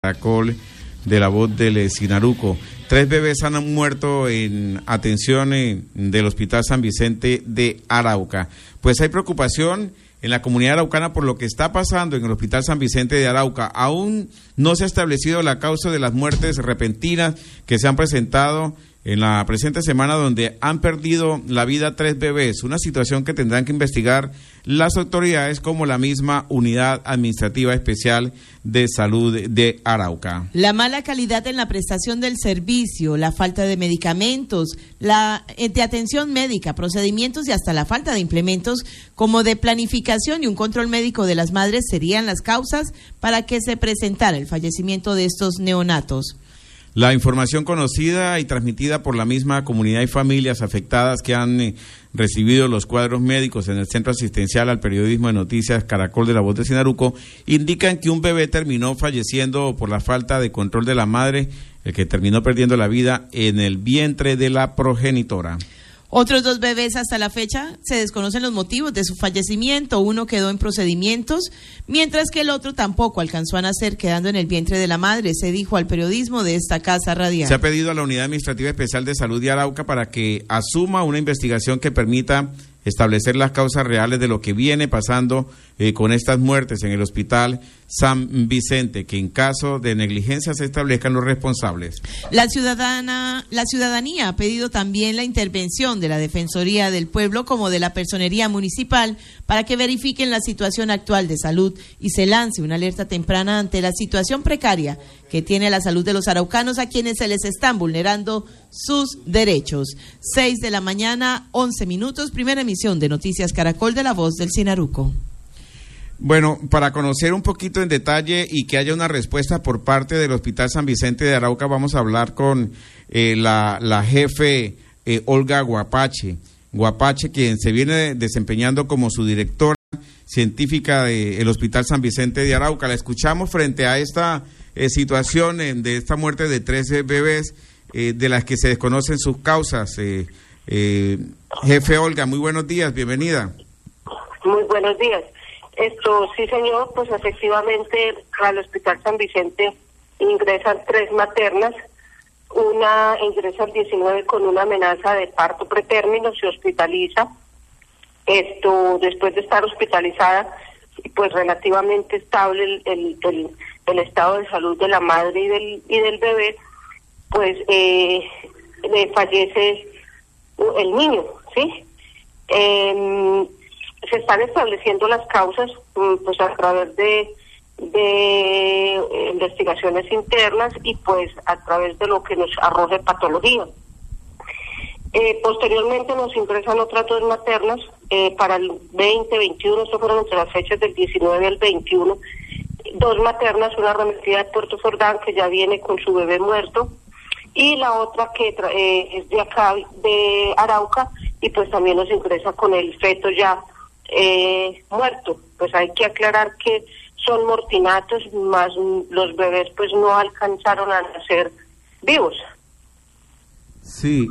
Caracol de la Voz del Sinaruco. 3 bebés han muerto en atención del Hospital San Vicente de Arauca. Pues hay preocupación en la comunidad araucana por lo que está pasando en el Hospital San Vicente de Arauca. Aún no se ha establecido la causa de las muertes repentinas que se han presentado en la presente semana, donde han perdido la vida 3 bebés, una situación que tendrán que investigar las autoridades como la misma Unidad Administrativa Especial de Salud de Arauca. La mala calidad en la prestación del servicio, la falta de medicamentos, de atención médica, procedimientos y hasta la falta de implementos como de planificación y un control médico de las madres serían las causas para que se presentara el fallecimiento de estos neonatos. La información conocida y transmitida por la misma comunidad y familias afectadas que han recibido los cuadros médicos en el Centro Asistencial al Periodismo de Noticias Caracol de la Voz de Sinaruco indican que un bebé terminó falleciendo por la falta de control de la madre, el que terminó perdiendo la vida en el vientre de la progenitora. Otros 2 bebés hasta la fecha se desconocen los motivos de su fallecimiento. Uno quedó en procedimientos, mientras que el otro tampoco alcanzó a nacer, quedando en el vientre de la madre, se dijo al periodismo de esta casa radial. Se ha pedido a la Unidad Administrativa Especial de Salud de Arauca para que asuma una investigación que permita establecer las causas reales de lo que viene pasando con estas muertes en el Hospital San Vicente, que en caso de negligencia se establezcan los responsables. La ciudadanía ha pedido también la intervención de la Defensoría del Pueblo como de la Personería Municipal para que verifiquen la situación actual de salud y se lance una alerta temprana ante la situación precaria que tiene la salud de los araucanos, a quienes se les están vulnerando sus derechos. 6 de la mañana, 11 minutos, primera emisión de Noticias Caracol de la Voz del Sinaruco. Bueno, para conocer un poquito en detalle y que haya una respuesta por parte del Hospital San Vicente de Arauca, vamos a hablar con la jefe Olga Guapache, quien se viene desempeñando como su directora científica del Hospital San Vicente de Arauca. La escuchamos frente a esta situación de esta muerte de 13 bebés, de las que se desconocen sus causas. Jefe Olga, muy buenos días, bienvenida. Muy buenos días. Sí, señor, pues efectivamente al Hospital San Vicente ingresan 3 maternas. Una ingresa el 19 con una amenaza de parto pretérmino, se hospitaliza. Después de estar hospitalizada, pues relativamente estable el estado de salud de la madre y del bebé, pues le fallece el niño, ¿sí? Se están estableciendo las causas pues a través de investigaciones internas y pues a través de lo que nos arroje patología. Posteriormente nos ingresan otras 2 maternas para el 2021, esto fueron entre las fechas del 19 al 21, 2 maternas, una remitida de Puerto Jordán que ya viene con su bebé muerto y la otra que es de acá de Arauca y pues también nos ingresa con el feto ya muerto. Pues hay que aclarar que son mortinatos, más los bebés pues no alcanzaron a nacer vivos. Sí,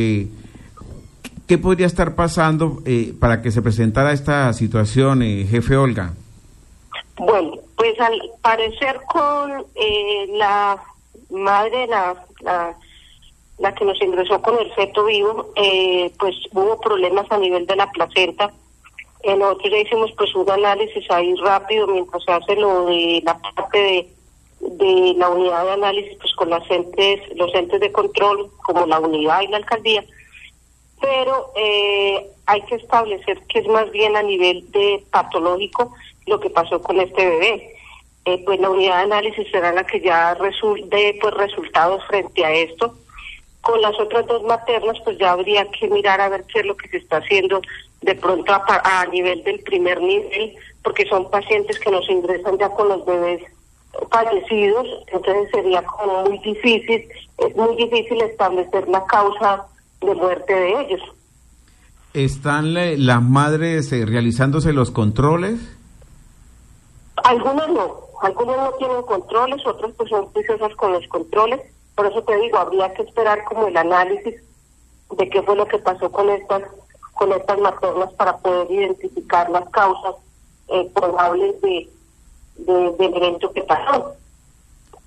¿qué podría estar pasando para que se presentara esta situación, jefe Olga? Bueno, pues al parecer con la madre, la que nos ingresó con el feto vivo, pues hubo problemas a nivel de la placenta. Nosotros ya hicimos pues un análisis ahí rápido mientras se hace lo de la parte de la unidad de análisis pues con los entes de control como la unidad y la alcaldía, pero hay que establecer que es más bien a nivel de patológico lo que pasó con este bebé. Pues la unidad de análisis será la que ya dé pues resultados frente a esto. Con las otras 2 maternas pues ya habría que mirar a ver qué es lo que se está haciendo de pronto a nivel del primer nivel, porque son pacientes que nos ingresan ya con los bebés fallecidos, entonces sería como muy difícil establecer la causa de muerte de ellos. ¿Están las madres realizándose los controles? Algunos no tienen controles, otros pues son juiciosas con los controles, por eso te digo, habría que esperar como el análisis de qué fue lo que pasó con estas maternas para poder identificar las causas probables del evento que pasó.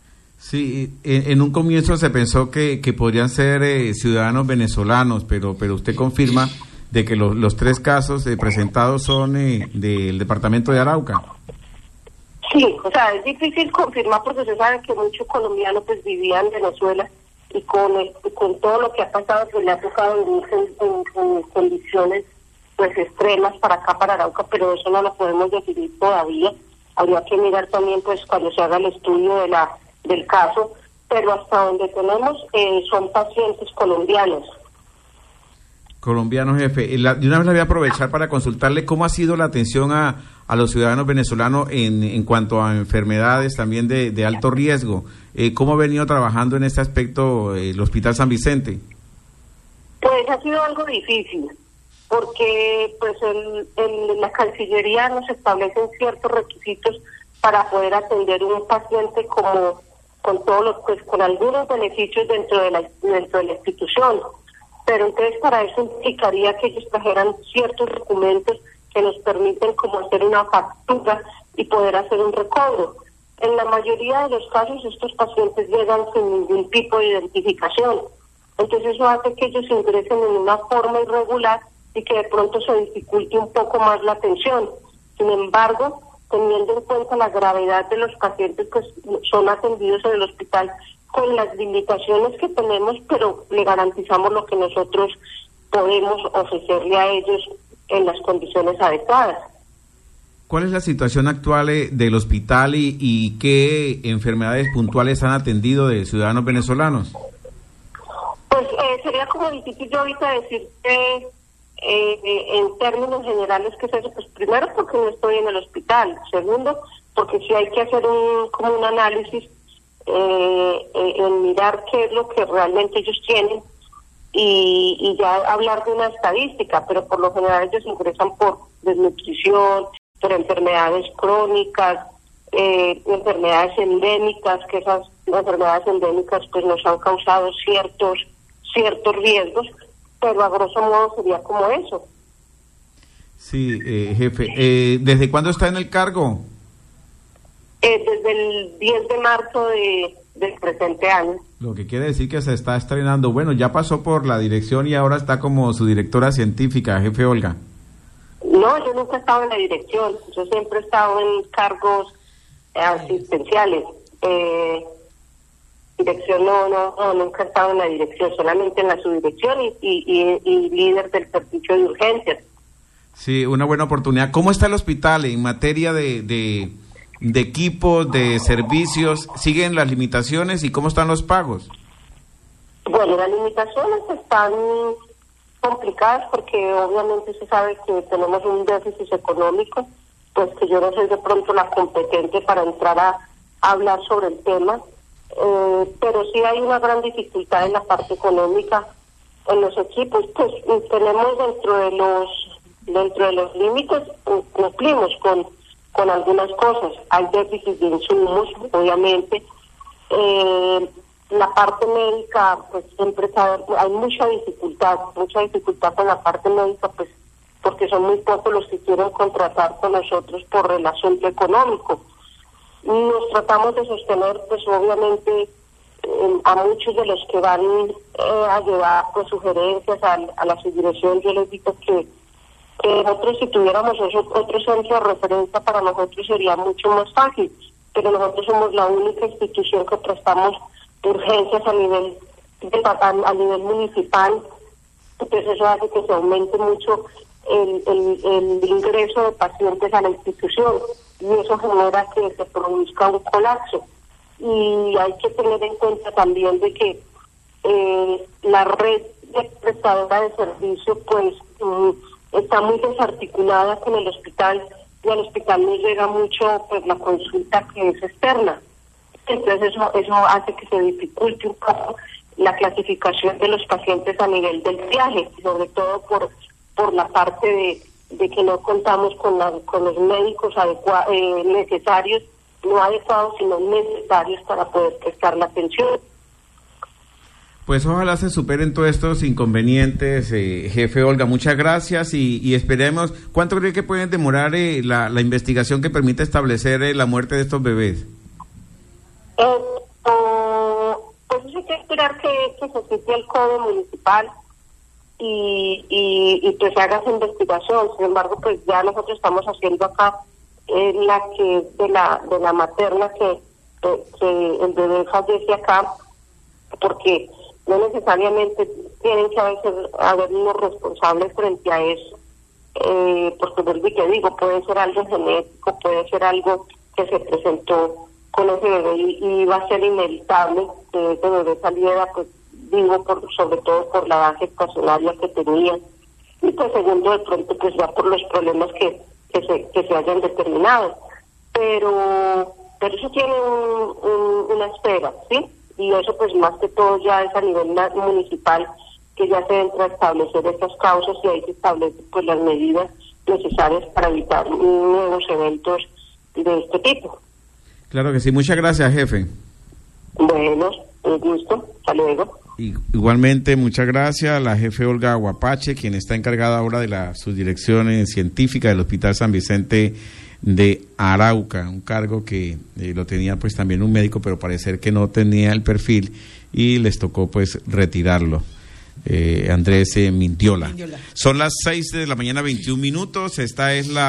Sí, en un comienzo se pensó que podrían ser ciudadanos venezolanos, pero usted confirma de que los 3 casos presentados son del departamento de Arauca. Sí, o sea, es difícil confirmar porque se sabe que muchos colombianos pues vivían en Venezuela y con todo lo que ha pasado pues le ha tocado vivir en condiciones pues extremas para acá, para Arauca, pero eso no lo podemos definir todavía. Habría que mirar también pues cuando se haga el estudio del caso, pero hasta donde tenemos son pacientes colombianos. Colombiano, jefe. De una vez le voy a aprovechar para consultarle cómo ha sido la atención a los ciudadanos venezolanos en cuanto a enfermedades también de alto riesgo. ¿Cómo ha venido trabajando en este aspecto el Hospital San Vicente? Pues ha sido algo difícil, porque pues en la Cancillería nos establecen ciertos requisitos para poder atender un paciente como con todos los pues con algunos beneficios dentro de la institución. Pero entonces para eso implicaría que ellos trajeran ciertos documentos que nos permiten como hacer una factura y poder hacer un recobro. En la mayoría de los casos estos pacientes llegan sin ningún tipo de identificación. Entonces eso hace que ellos ingresen en una forma irregular y que de pronto se dificulte un poco más la atención. Sin embargo, teniendo en cuenta la gravedad de los pacientes que son atendidos en el hospital, con las limitaciones que tenemos, pero le garantizamos lo que nosotros podemos ofrecerle a ellos en las condiciones adecuadas. ¿Cuál es la situación actual del hospital y qué enfermedades puntuales han atendido de ciudadanos venezolanos? Pues sería como difícil yo ahorita decirte en términos generales qué es eso. Pues primero porque no estoy en el hospital, segundo porque sí hay que hacer como un análisis en mirar qué es lo que realmente ellos tienen y ya hablar de una estadística, pero por lo general ellos ingresan por desnutrición, por enfermedades crónicas, enfermedades endémicas, que esas enfermedades endémicas pues nos han causado ciertos riesgos, pero a grosso modo sería como eso. Sí, jefe, ¿desde cuándo está en el cargo? Desde el 10 de marzo del presente año. Lo que quiere decir que se está estrenando. Bueno, ya pasó por la dirección y ahora está como su directora científica, jefe Olga. No, yo nunca he estado en la dirección. Yo siempre he estado en cargos asistenciales. Dirección no, nunca he estado en la dirección, solamente en la subdirección y líder del servicio de urgencias. Sí, una buena oportunidad. ¿Cómo está el hospital en materia de equipos, de servicios? ¿Siguen las limitaciones y cómo están los pagos? Bueno, las limitaciones están complicadas porque obviamente se sabe que tenemos un déficit económico, pues que yo no soy de pronto la competente para entrar a hablar sobre el tema, pero sí hay una gran dificultad en la parte económica. En los equipos pues tenemos dentro de los límites, cumplimos con algunas cosas. Hay déficit de insumos, obviamente. La parte médica, pues siempre hay mucha dificultad con la parte médica, pues porque son muy pocos los que quieren contratar con nosotros por el asunto económico. Nos tratamos de sostener, pues obviamente, a muchos de los que van a llevar pues sugerencias a la subdirección. Yo les digo que nosotros, si tuviéramos otro centro de referencia, para nosotros sería mucho más fácil, pero nosotros somos la única institución que prestamos urgencias a nivel municipal. Entonces eso hace que se aumente mucho el ingreso de pacientes a la institución y eso genera que se produzca un colapso. Y hay que tener en cuenta también de que la red de prestadora de servicio pues está muy desarticulada con el hospital y al hospital nos llega mucho pues la consulta que es externa. Entonces eso hace que se dificulte un poco la clasificación de los pacientes a nivel del viaje, sobre todo por la parte de que no contamos con los médicos necesarios, no adecuados, sino necesarios para poder prestar la atención. Pues ojalá se superen todos estos inconvenientes, jefe Olga. Muchas gracias y esperemos. ¿Cuánto cree que puede demorar la investigación que permite establecer la muerte de estos bebés? es que se cite al CODE municipal y pues se haga esa investigación. Sin embargo, pues ya nosotros estamos haciendo acá la que de la materna que el bebé fallece acá, porque no necesariamente tienen que haber unos responsables frente a eso, porque vuelvo y te digo, puede ser algo genético, puede ser algo que se presentó con ese bebé y va a ser inevitable que ese bebé saliera, pues digo, sobre todo por la edad gestacionaria que tenía, y pues segundo, de pronto pues ya por los problemas que se hayan determinado, pero eso tiene una espera, ¿sí? Y eso pues más que todo ya es a nivel municipal, que ya se entra a establecer estas causas y ahí se establecen pues las medidas necesarias para evitar nuevos eventos de este tipo. Claro que sí, muchas gracias, jefe. Bueno, un gusto, hasta luego. Igualmente, muchas gracias a la jefe Olga Aguapache, quien está encargada ahora de la subdirección científica del Hospital San Vicente de Arauca, un cargo que lo tenía pues también un médico, pero parecer que no tenía el perfil y les tocó pues retirarlo. Andrés Mintiola. Son las 6 de la mañana, 21 minutos. Esta es la